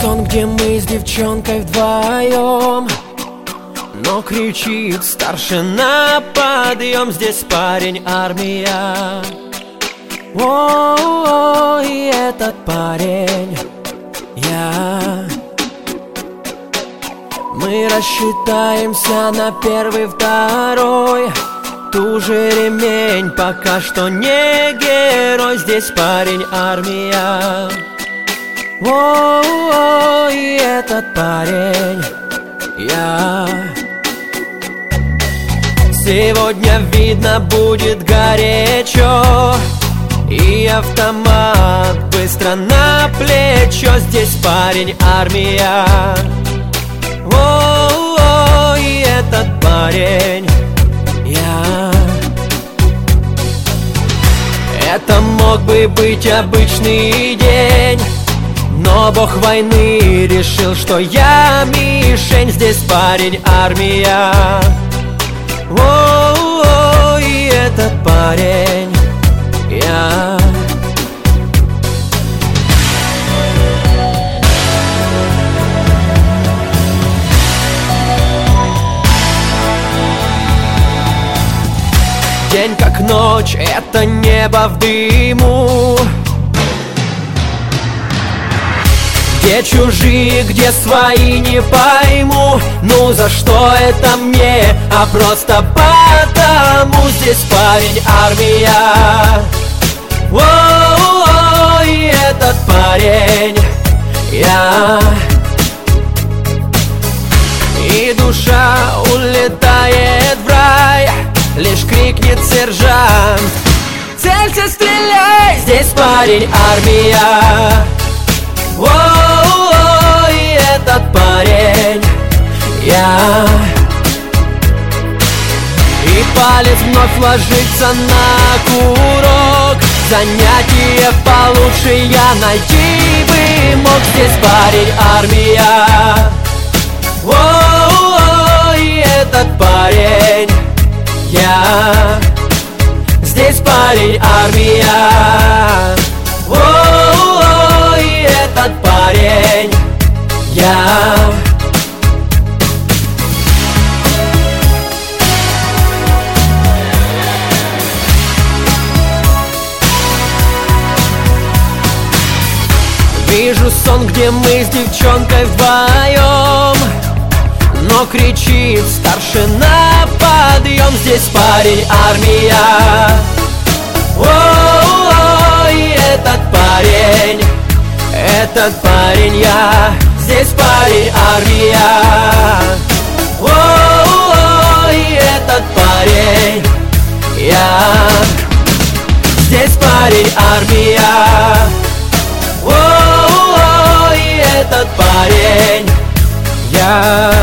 сон, где мы с девчонкой вдвоем, но кричит старшина: подъем, здесь парень армия. О, и этот парень я. Мы рассчитаемся на первый, второй. Туже ремень, пока что не герой, здесь парень армия. О, и этот парень я. Сегодня видно будет горячо, и автомат быстро на плечо, здесь парень армия. О, и этот парень я. Это мог бы быть обычный день, но бог войны решил, что я мишень, здесь парень армия. О, и этот парень я. День как ночь, это небо в дыму. Где чужие, где свои, не пойму. Ну за что это мне, а просто потому. Здесь парень армия. О, и этот парень я. И душа улетает в рай, лишь крикнет сержант: целься, стреляй, здесь парень армия. О, и этот парень я. И палец вновь ложится на курок. Занятие получше я найти бы мог, здесь парень армия. О, и этот парень я. Здесь парень армия. О, и этот парень я. Вижу сон, где мы с девчонкой вдвоем, но кричит старшина: подъем, здесь парень армия. О, и этот парень я. Здесь парень армия. О, и этот парень я. Здесь парень армия. О, и этот парень я.